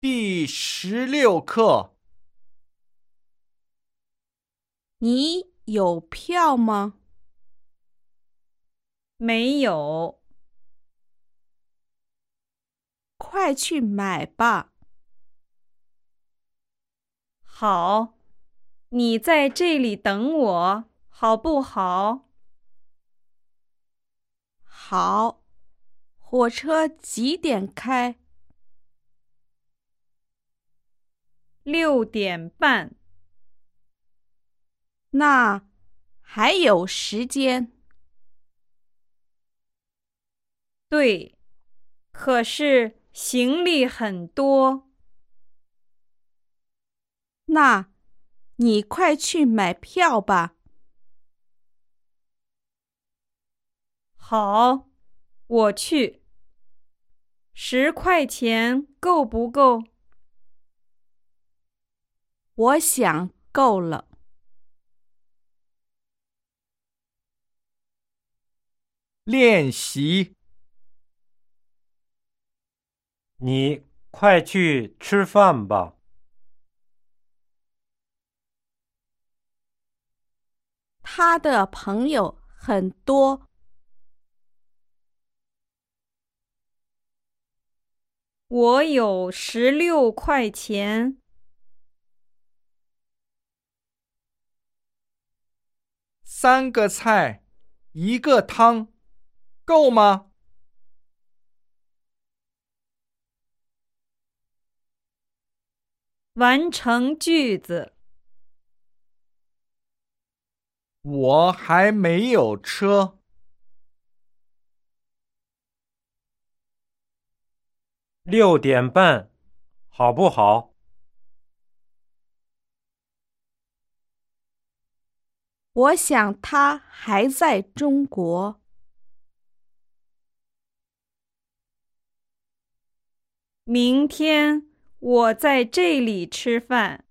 第16课。 你有票吗？ 没有。 快去买吧。 好，你在这里等我，好不好？ 好，火车几点开 6点半。 那还有时间。 对，可是行李很多。 那你快去买票吧。 好，我去。10块钱够不够？ 我想够了。 练习。 你快去吃饭吧。 他的朋友很多。 我有16块钱。 3个菜，1个汤，够吗？ 完成句子。 我还没有车。 6点半，好不好？ 我想他还在中国。 明天我在这里吃饭。